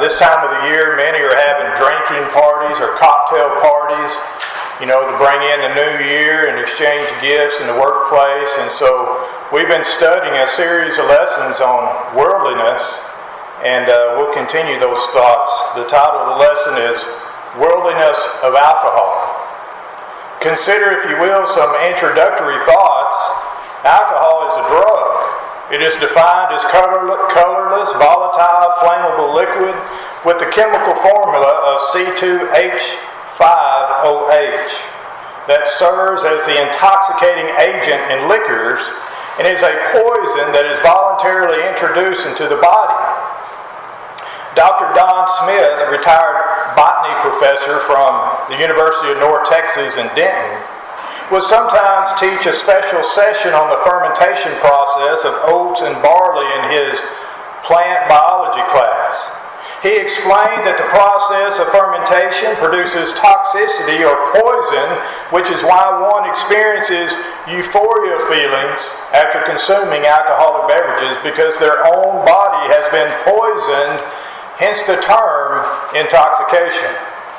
This time of the year, many are having drinking parties or cocktail parties, to bring in the new year and exchange gifts in the workplace. And so we've been studying a series of lessons on worldliness, and we'll continue those thoughts. The title of the lesson is Worldliness of Alcohol. Consider, if you will, some introductory thoughts. Alcohol is a drug. It is defined as colorless, volatile, flammable liquid with the chemical formula of C2H5OH that serves as the intoxicating agent in liquors and is a poison that is voluntarily introduced into the body. Dr. Don Smith, retired botany professor from the University of North Texas in Denton, will sometimes teach a special session on the fermentation process of oats and barley in his plant biology class. He explained that the process of fermentation produces toxicity or poison, which is why one experiences euphoria feelings after consuming alcoholic beverages, because their own body has been poisoned, hence the term intoxication.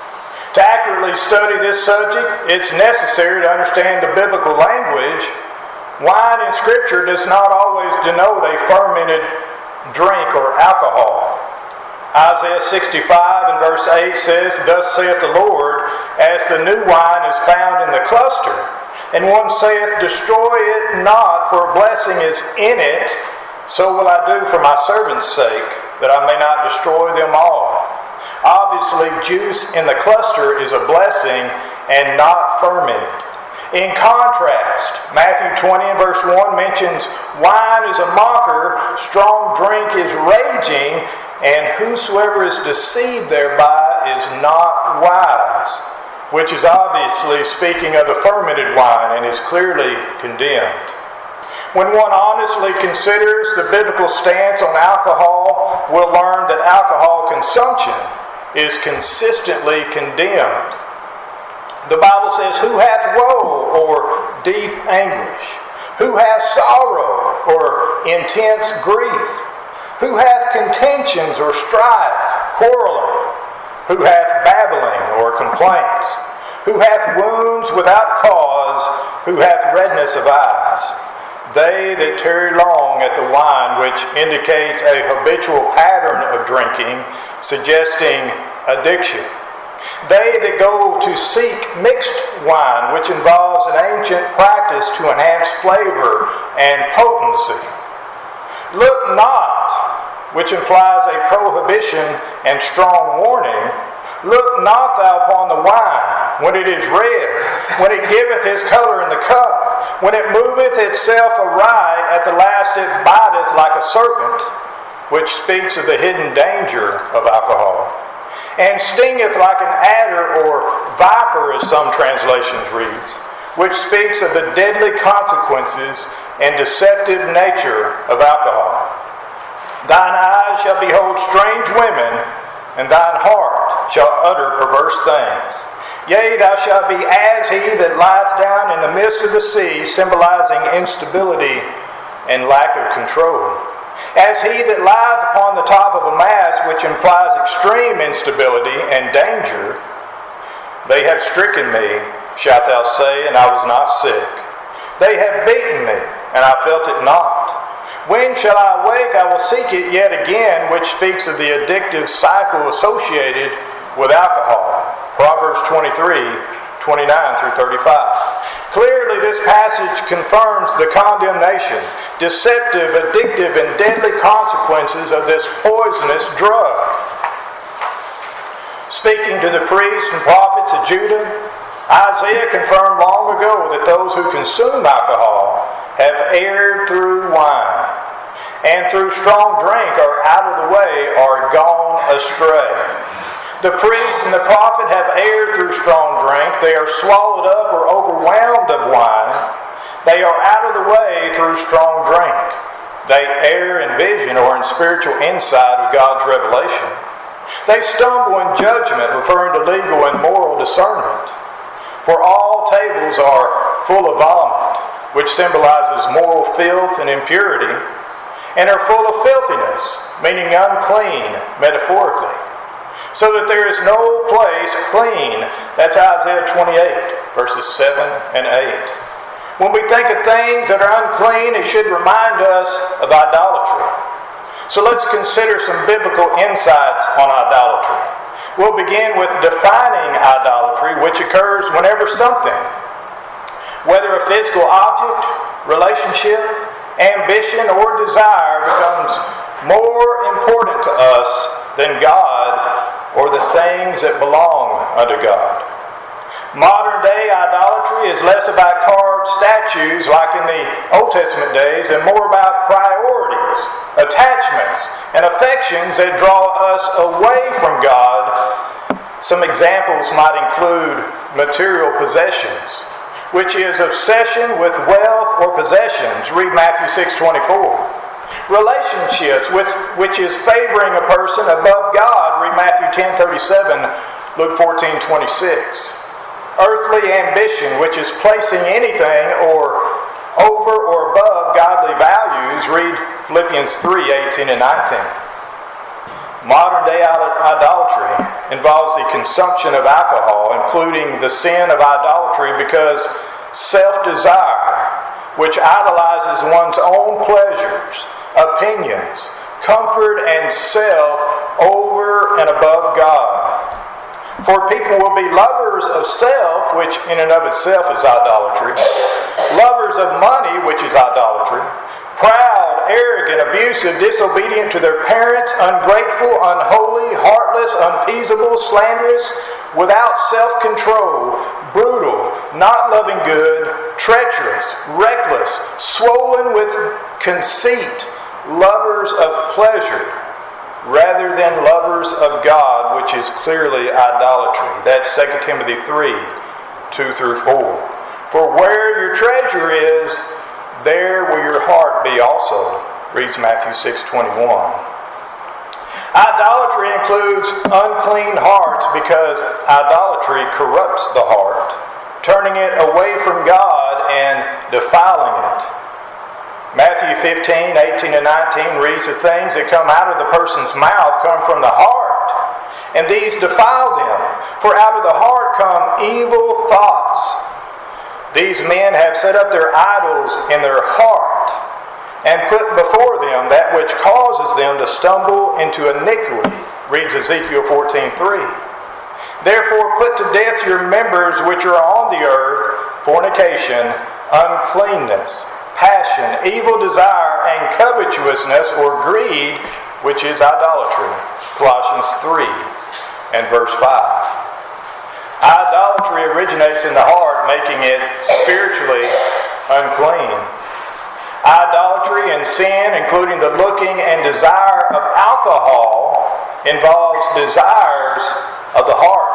To accurately study this subject, it's necessary to understand the biblical language. Wine in Scripture does not always denote a fermented drink or alcohol. Isaiah 65 and verse 8 says, "Thus saith the Lord, as the new wine is found in the cluster, and one saith, Destroy it not, for a blessing is in it, so will I do for my servants' sake, that I may not destroy them all." Obviously, juice in the cluster is a blessing and not fermented. In contrast, Matthew 20 and verse 1 mentions, "Wine is a mocker, strong drink is raging, and whosoever is deceived thereby is not wise," which is obviously speaking of the fermented wine and is clearly condemned. When one honestly considers the biblical stance on alcohol, we'll learn that alcohol consumption is consistently condemned. The Bible says, "Who hath woe or deep anguish? Who hath sorrow or intense grief? Who hath contentions or strife, quarreling? Who hath babbling or complaints? Who hath wounds without cause? Who hath redness of eyes? They that tarry long at the wine," which indicates a habitual pattern of drinking, suggesting addiction. "They that go to seek mixed wine," which involves an ancient practice to enhance flavor and potency. "Look not," which implies a prohibition and strong warning. "Look not thou upon the wine, when it is red, when it giveth his color in the cup, when it moveth itself aright, at the last it biteth like a serpent," which speaks of the hidden danger of alcohol, "and stingeth like an adder," or viper as some translations reads, which speaks of the deadly consequences and deceptive nature of alcohol. "Thine eyes shall behold strange women, and thine heart shall utter perverse things. Yea, thou shalt be as he that lieth down in the midst of the sea," symbolizing instability and lack of control. "As he that lieth upon the top of a mast," which implies extreme instability and danger. "They have stricken me," shalt thou say, "and I was not sick. They have beaten me, and I felt it not. When shall I awake? I will seek it yet again," which speaks of the addictive cycle associated with alcohol. Proverbs 23, 29 through 35. Clearly, this passage confirms the condemnation, deceptive, addictive, and deadly consequences of this poisonous drug. Speaking to the priests and prophets of Judah, Isaiah confirmed long ago that those who consume alcohol have erred through wine, and through strong drink are out of the way, or gone astray. The priest and the prophet have erred through strong drink. They are swallowed up or overwhelmed of wine. They are out of the way through strong drink. They err in vision or in spiritual insight of God's revelation. They stumble in judgment, referring to legal and moral discernment. For all tables are full of vomit, which symbolizes moral filth and impurity, and are full of filthiness, meaning unclean, metaphorically. so that there is no place clean. That's Isaiah 28, verses 7 and 8. When we think of things that are unclean, it should remind us of idolatry. So let's consider some biblical insights on idolatry. We'll begin with defining idolatry, which occurs whenever something, whether a physical object, relationship, ambition, or desire, becomes more important to us than God or the things that belong unto God. Modern day idolatry is less about carved statues like in the Old Testament days and more about priorities, attachments, and affections that draw us away from God. Some examples might include material possessions, which is obsession with wealth or possessions. Read Matthew 6:24. Relationships, which is favoring a person above God. Read Matthew 10:37, Luke 14:26. Earthly ambition, which is placing anything or over or above godly values. Read Philippians 3:18 and 19. Modern day idolatry involves the consumption of alcohol, including the sin of idolatry because self-desire, which idolizes one's own pleasures, opinions, comfort, and self over and above God. For people will be lovers of self, which in and of itself is idolatry, lovers of money, which is idolatry, proud, arrogant, abusive, disobedient to their parents, ungrateful, unholy, heartless, unappeasable, slanderous, without self-control, brutal, not loving good, treacherous, reckless, swollen with conceit, lovers of pleasure rather than lovers of God, which is clearly idolatry. That's 2 Timothy 3:2-4. For where your treasure is, there will your heart be also, reads Matthew 6:21. Idolatry includes unclean hearts because idolatry corrupts the heart, turning it away from God and defiling it. Matthew 15:18 and 19 reads, the things that come out of the person's mouth come from the heart, and these defile them. For out of the heart come evil thoughts. These men have set up their idols in their heart and put before them that which causes them to stumble into iniquity, reads Ezekiel 14:3. Therefore put to death your members which are on the earth, fornication, uncleanness, passion, evil desire, and covetousness or greed, which is idolatry. Colossians 3 and verse 5. Idolatry originates in the heart, making it spiritually unclean. Idolatry and sin, including the looking and desire of alcohol, involves desires of the heart.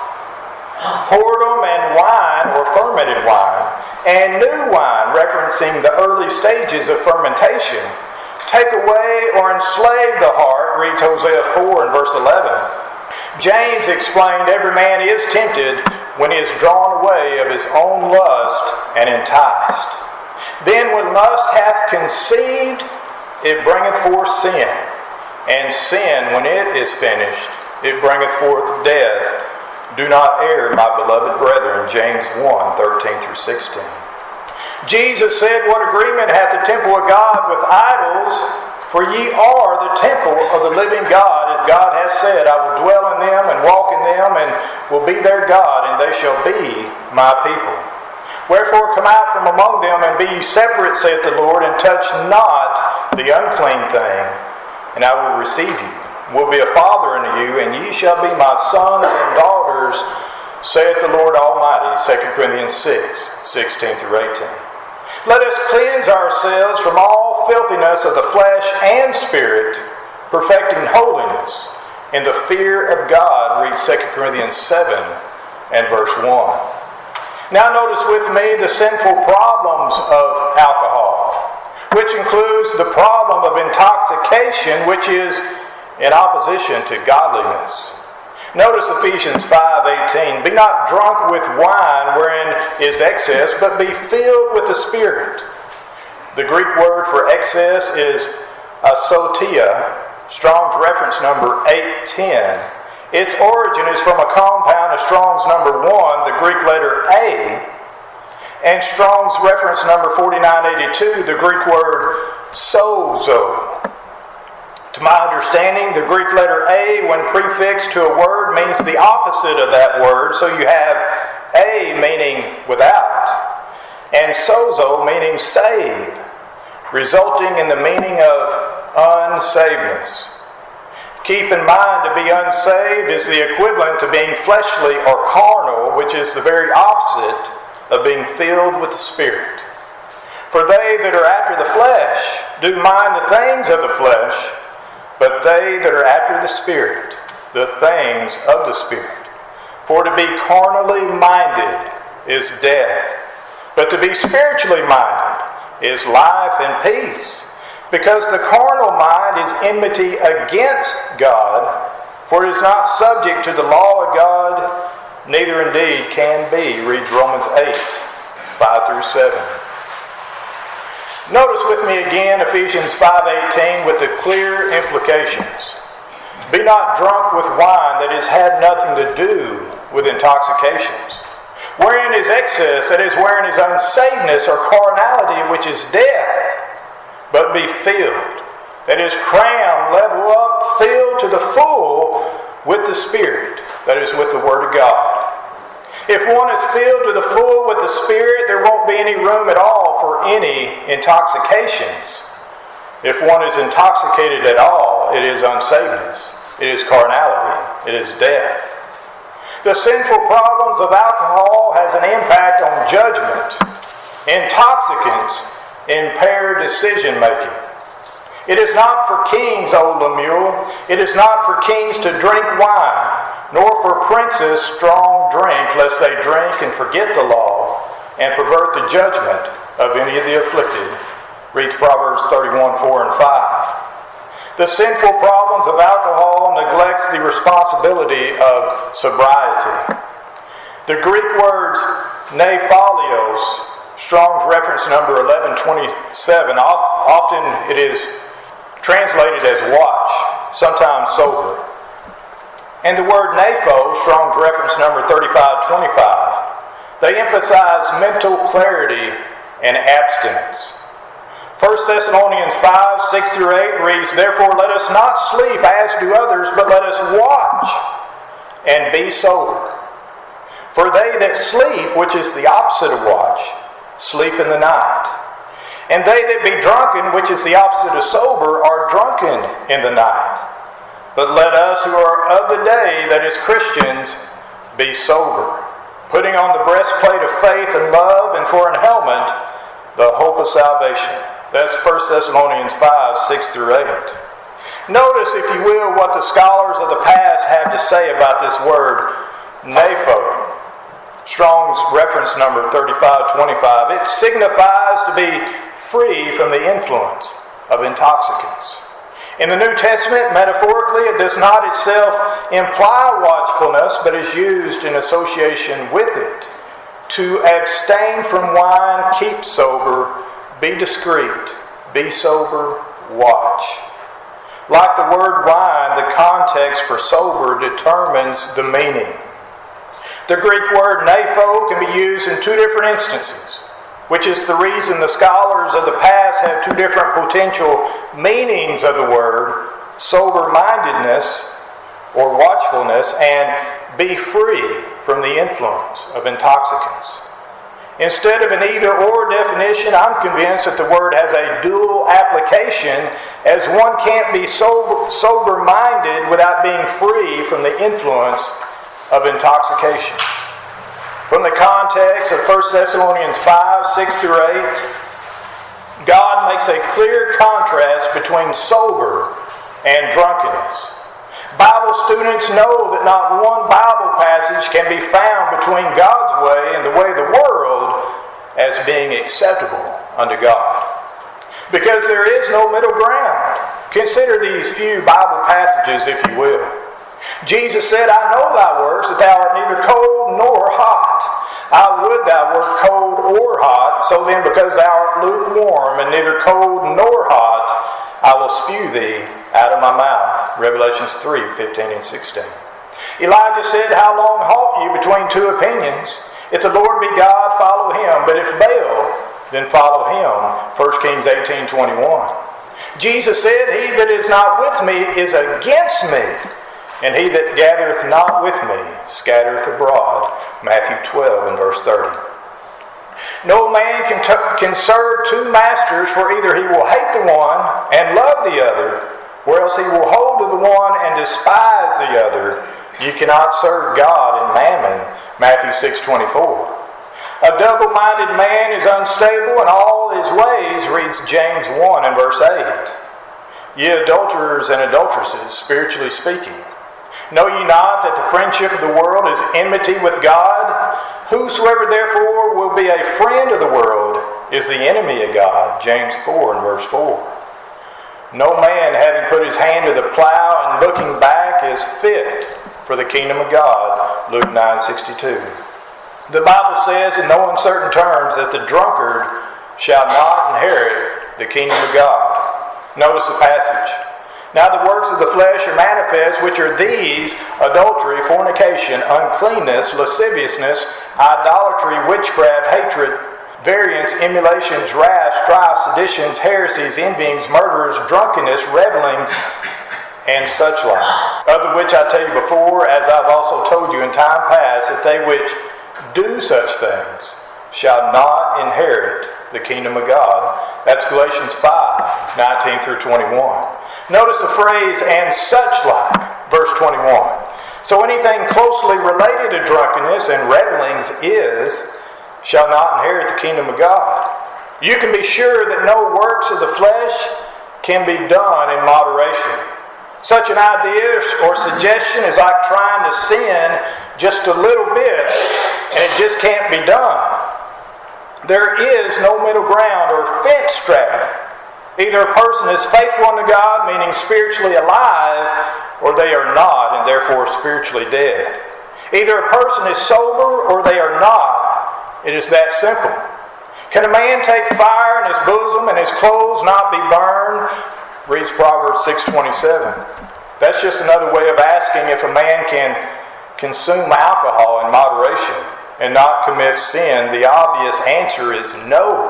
Whoredom and wine, or fermented wine, and new wine, referencing the early stages of fermentation, take away or enslave the heart, reads Hosea 4 and verse 11. James explained, every man is tempted when he is drawn away of his own lust and enticed. Then when lust hath conceived, it bringeth forth sin. And sin, when it is finished, it bringeth forth death. Do not err, my beloved brethren, James 1:13-16. Jesus said, what agreement hath the temple of God with idols? For ye are the temple of the living God, as God has said, I will dwell in them and walk in them, and will be their God, and they shall be my people. Wherefore come out from among them, and be ye separate, saith the Lord, and touch not the unclean thing, and I will receive you. Will be a father unto you, and ye shall be my sons and daughters, saith the Lord Almighty. 2 Corinthians 6:16-18. Let us cleanse ourselves from all filthiness of the flesh and spirit, perfecting holiness in the fear of God. Read 2 Corinthians 7 and verse 1. Now notice with me the sinful problems of alcohol, which includes the problem of intoxication, which is in opposition to godliness. Notice Ephesians 5:18. Be not drunk with wine wherein is excess, but be filled with the Spirit. The Greek word for excess is asotia, Strong's reference number 810. Its origin is from a compound of Strong's number 1, the Greek letter A, and Strong's reference number 4982, the Greek word sozo. To my understanding, the Greek letter A, when prefixed to a word, means the opposite of that word. So you have A meaning without, and sozo meaning save, resulting in the meaning of unsavedness. Keep in mind, to be unsaved is the equivalent to being fleshly or carnal, which is the very opposite of being filled with the Spirit. For they that are after the flesh do mind the things of the flesh, but they that are after the Spirit, the things of the Spirit. For to be carnally minded is death, but to be spiritually minded is life and peace. Because the carnal mind is enmity against God, for it is not subject to the law of God, neither indeed can be. Read Romans 8, 5 through 7. Notice with me again Ephesians 5:18 with the clear implications. Be not drunk with wine that has had nothing to do with intoxications, wherein is excess, that is, wherein is unsavedness or carnality, which is death. But be filled, that is, crammed, level up, filled to the full with the Spirit, that is, with the Word of God. If one is filled to the full with the Spirit, there won't be any room at all for any intoxications. If one is intoxicated at all, it is unsavedness, it is carnality, it is death. The sinful problems of alcohol has an impact on judgment. Intoxicants impair decision-making. It is not for kings, O Lemuel. It is not for kings to drink wine, nor for princes strong drink, lest they drink and forget the law and pervert the judgment of any of the afflicted. Read Proverbs 31, 4 and 5. The sinful problems of alcohol neglects the responsibility of sobriety. The Greek words nephalios, Strong's reference number 1127, often it is translated as watch, sometimes sober. And the word nepho, Strong's reference number 3525, they emphasize mental clarity and abstinence. 1 Thessalonians 5, 6 through 8 reads, Therefore let us not sleep as do others, but let us watch and be sober. For they that sleep, which is the opposite of watch, sleep in the night. And they that be drunken, which is the opposite of sober, are drunken in the night. But let us who are of the day, that is Christians, be sober, putting on the breastplate of faith and love, and for an helmet, the hope of salvation. That's 1 Thessalonians 5, 6 through 8. Notice, if you will, what the scholars of the past have to say about this word, nepho. Strong's reference number 3525. It signifies to be free from the influence of intoxicants. In the New Testament, metaphorically, it does not itself imply watchfulness, but is used in association with it. To abstain from wine, keep sober, be discreet, be sober, watch. Like the word wine, the context for sober determines the meaning. The Greek word nepho can be used in two different instances, which is the reason the scholars of the past have two different potential meanings of the word, sober-mindedness or watchfulness, and be free from the influence of intoxicants. Instead of an either-or definition, I'm convinced that the word has a dual application, as one can't be sober-minded without being free from the influence of intoxication. From the context of 1 Thessalonians 5, 6 through 8, God makes a clear contrast between sober and drunkenness. Bible students know that not one Bible passage can be found between God's way and the way of the world as being acceptable unto God. Because there is no middle ground. Consider these few Bible passages, if you will. Jesus said, I know thy works, that thou art neither cold nor hot. I would thou wert cold or hot. So then, because thou art lukewarm, and neither cold nor hot, I will spew thee out of my mouth. Revelations 3, 15 and 16. Elijah said, "How long halt you between two opinions? If the Lord be God, follow him. But if Baal, then follow him." 1 Kings 18:21. Jesus said, "He that is not with me is against me, and he that gathereth not with me scattereth abroad." Matthew 12 and verse 30. No man can serve two masters, for either he will hate the one and love the other, or else he will hold to the one and despise the other. You cannot serve God and mammon. Matthew 6:24. A double-minded man is unstable in all his ways, reads James 1 and verse 8. Ye adulterers and adulteresses, spiritually speaking, know ye not that the friendship of the world is enmity with God? Whosoever therefore will be a friend of the world is the enemy of God. James 4 and verse 4. No man having put his hand to the plow and looking back is fit for the kingdom of God. Luke 9:62. The Bible says in no uncertain terms that the drunkard shall not inherit the kingdom of God. Notice the passage. Now the works of the flesh are manifest, which are these: adultery, fornication, uncleanness, lasciviousness, idolatry, witchcraft, hatred, variance, emulations, wrath, strife, seditions, heresies, envyings, murders, drunkenness, revellings, and such like. Of the which I tell you before, as I've also told you in time past, that they which do such things shall not inherit the kingdom of God. That's Galatians 5:19 through 21. Notice the phrase, "and such like," verse 21. So anything closely related to drunkenness and revelings shall not inherit the kingdom of God. You can be sure that no works of the flesh can be done in moderation. Such an idea or suggestion is like trying to sin just a little bit, and it just can't be done. There is no middle ground or fence strategy. Either a person is faithful unto God, meaning spiritually alive, or they are not, and therefore spiritually dead. Either a person is sober or they are not. It is that simple. Can a man take fire in his bosom and his clothes not be burned? Reads Proverbs 6:27. That's just another way of asking if a man can consume alcohol in moderation and not commit sin. The obvious answer is no.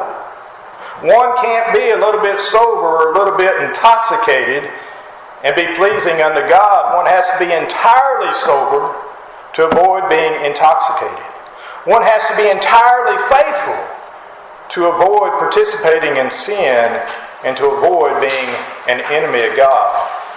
One can't be a little bit sober or a little bit intoxicated and be pleasing unto God. One has to be entirely sober to avoid being intoxicated. One has to be entirely faithful to avoid participating in sin and to avoid being an enemy of God.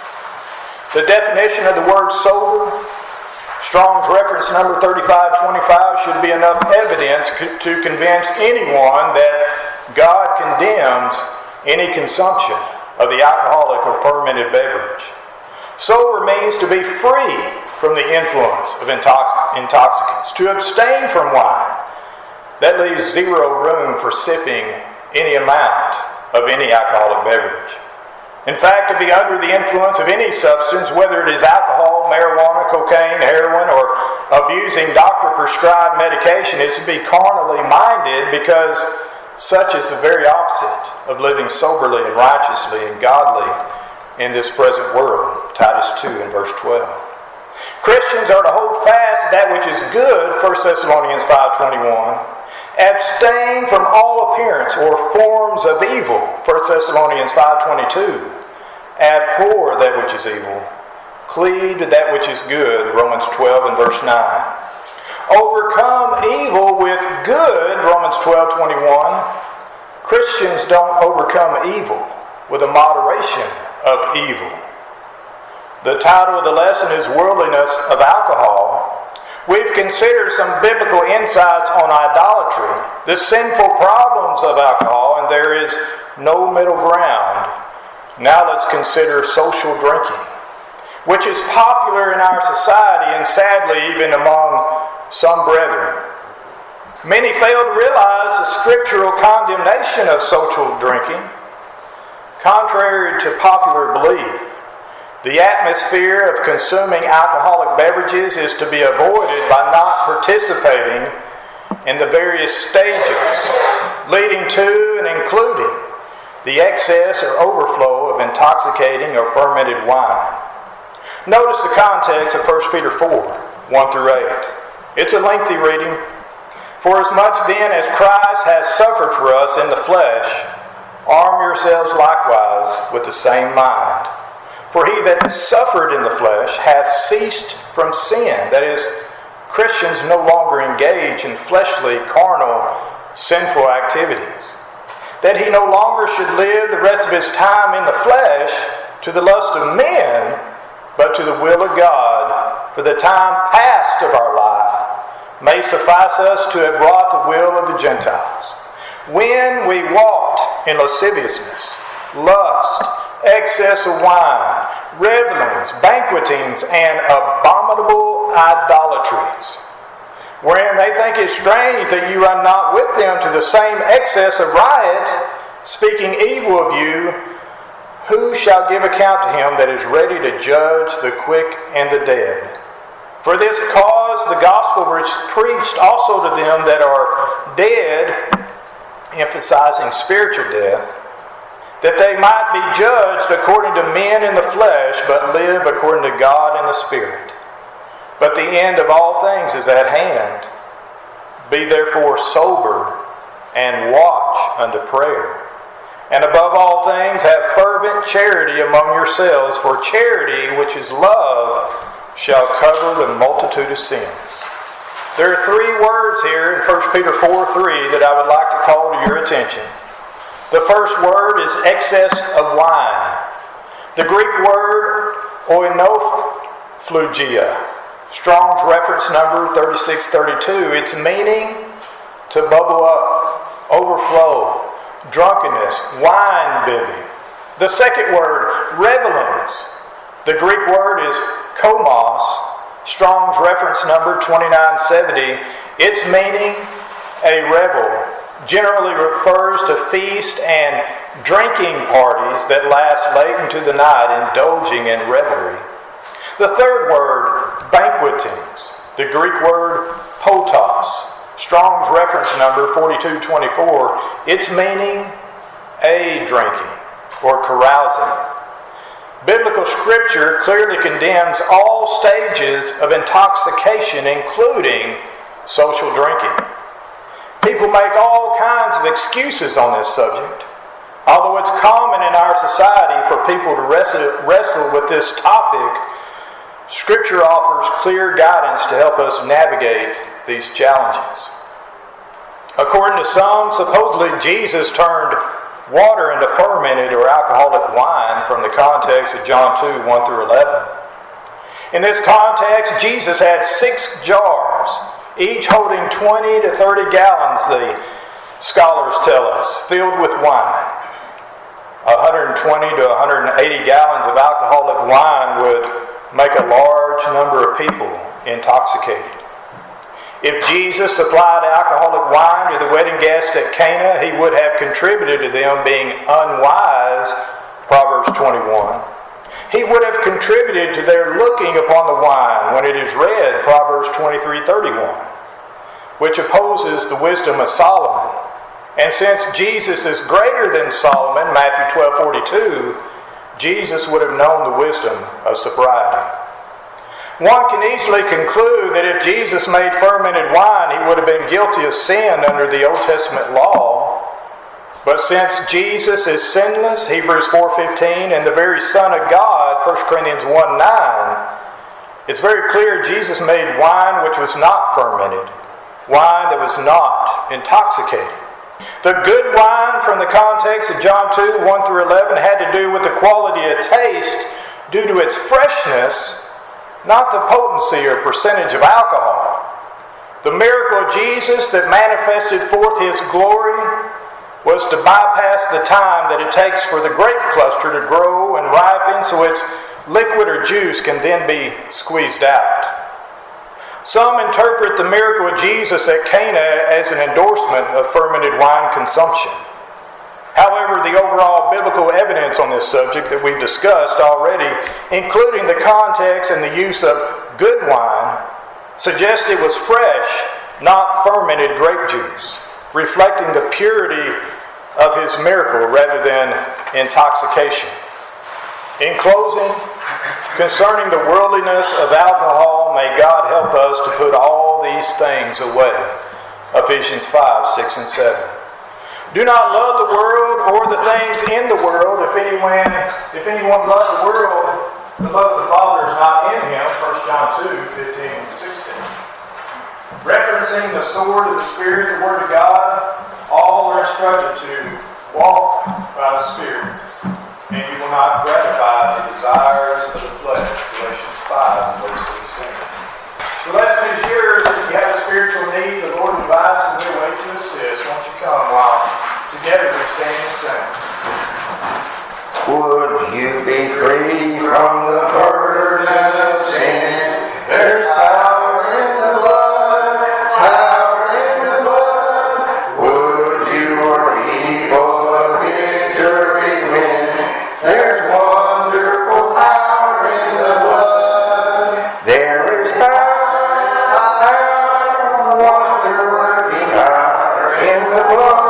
The definition of the word sober, Strong's reference number 3525, should be enough evidence to convince anyone that God condemns any consumption of the alcoholic or fermented beverage. Sober means to be free from the influence of intoxicants, to abstain from wine. That leaves zero room for sipping any amount of any alcoholic beverage. In fact, to be under the influence of any substance, whether it is alcohol, marijuana, cocaine, heroin, or abusing doctor-prescribed medication, is to be carnally minded, because such is the very opposite of living soberly and righteously and godly in this present world. Titus 2 and verse 12. Christians are to hold fast that which is good, 1 Thessalonians 5:21. Abstain from all appearance or forms of evil, 1 Thessalonians 5:22. Abhor that which is evil. Cleave to that which is good, Romans 12 and verse 9. Overcome evil with good, Romans 12:21. Christians don't overcome evil with a moderation of evil. The title of the lesson is Worldliness of Alcohol. We've considered some biblical insights on idolatry, the sinful problems of alcohol, and there is no middle ground. Now let's consider social drinking, which is popular in our society and sadly even among some brethren. Many fail to realize the scriptural condemnation of social drinking. Contrary to popular belief, the atmosphere of consuming alcoholic beverages is to be avoided by not participating in the various stages leading to and including the excess or overflow of intoxicating or fermented wine. Notice the context of 1 Peter 4, 1 through 8. It's a lengthy reading. For as much then as Christ has suffered for us in the flesh, arm yourselves likewise with the same mind. For he that suffered in the flesh hath ceased from sin. That is, Christians no longer engage in fleshly, carnal, sinful activities. That he no longer should live the rest of his time in the flesh to the lust of men, but to the will of God, for the time past of our life may suffice us to have wrought the will of the Gentiles. When we walked in lasciviousness, lust, excess of wine, revelings, banquetings, and abominable idolatries, wherein they think it strange that you run not with them to the same excess of riot, speaking evil of you, who shall give account to him that is ready to judge the quick and the dead? For this cause the gospel was preached also to them that are dead, emphasizing spiritual death, that they might be judged according to men in the flesh, but live according to God in the Spirit. But the end of all things is at hand. Be therefore sober and watch unto prayer. And above all things have fervent charity among yourselves, for charity, which is love, shall cover the multitude of sins. There are three words here in 1 Peter 4:3 that I would like to call to your attention. The first word is excess of wine. The Greek word oinophagia, Strong's reference number 3632. Its meaning to bubble up, overflow, drunkenness, wine bibbing. The second word, revelings. The Greek word is komos, Strong's reference number 2970. Its meaning, a revel, generally refers to feast and drinking parties that last late into the night, indulging in revelry. The third word, banquetings. The Greek word potos, Strong's reference number 4224. Its meaning, a drinking or carousing. Biblical scripture clearly condemns all stages of intoxication, including social drinking. People make all kinds of excuses on this subject. Although it's common in our society for people to wrestle with this topic, Scripture offers clear guidance to help us navigate these challenges. According to some, supposedly Jesus turned water into fermented or alcoholic wine from the context of John 2, 1 through 11. In this context, Jesus had 6 jars, each holding 20 to 30 gallons, the scholars tell us, filled with wine. 120 to 180 gallons of alcoholic wine would make a large number of people intoxicated. If Jesus supplied alcoholic wine to the wedding guests at Cana, he would have contributed to them being unwise, Proverbs 21. He would have contributed to their looking upon the wine when it is red, Proverbs 23:31, which opposes the wisdom of Solomon. And since Jesus is greater than Solomon, Matthew 12:42, Jesus would have known the wisdom of sobriety. One can easily conclude that if Jesus made fermented wine, he would have been guilty of sin under the Old Testament law. But since Jesus is sinless, Hebrews 4:15, and the very Son of God, 1 Corinthians 1:9, it's very clear Jesus made wine which was not fermented, wine that was not intoxicating. The good wine from the context of John 2, 1 through 11 had to do with the quality of taste due to its freshness, not the potency or percentage of alcohol. The miracle of Jesus that manifested forth his glory was to bypass the time that it takes for the grape cluster to grow and ripen so its liquid or juice can then be squeezed out. Some interpret the miracle of Jesus at Cana as an endorsement of fermented wine consumption. However, the overall biblical evidence on this subject that we've discussed already, including the context and the use of good wine, suggests it was fresh, not fermented grape juice, reflecting the purity of his miracle rather than intoxication. In closing, Concerning the worldliness of alcohol, may God help us to put all these things away. Ephesians 5, 6, and 7. Do not love the world or the things in the world. If anyone loves the world, the love of the Father is not in him. 1 John 2, 15 and 16. Referencing the sword of the Spirit, the Word of God, all are instructed to walk by the Spirit, and you will not gratify the desires of the flesh. Galatians 5, verse 16. The lesson is yours. If you have a spiritual need, the Lord invites and we'll wait to assist. Won't you come while together we stand and sing. Would you be free from the burden of sin? There's power in the blood, power in the blood. Would your evil a victory win? There's wonderful power in the blood. There is power, wonder-working power in the blood.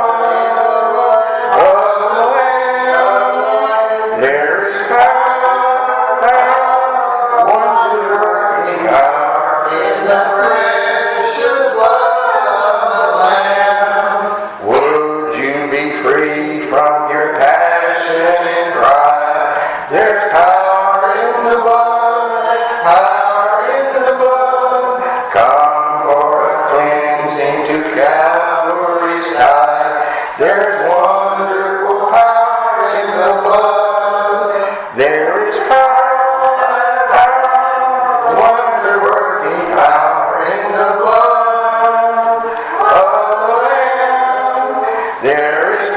There's wonderful power in the blood. There is power, wonder-working power in the blood of the Lamb. There is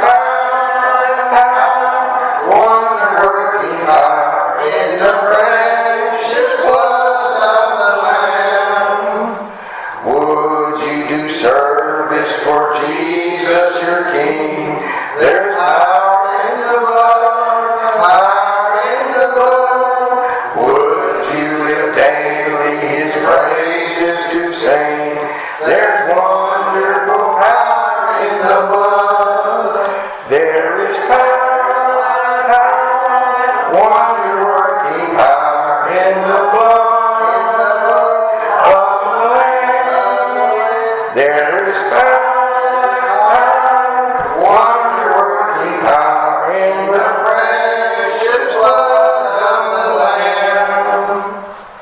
power, wonder-working power in the precious blood of the Lamb. Would you do service for Jesus your King? There's power in the blood, power in the blood. Would you live daily His praises to sing? There's wonderful power in the blood. There is power, wonder-working power in the blood of the Lamb. There is power.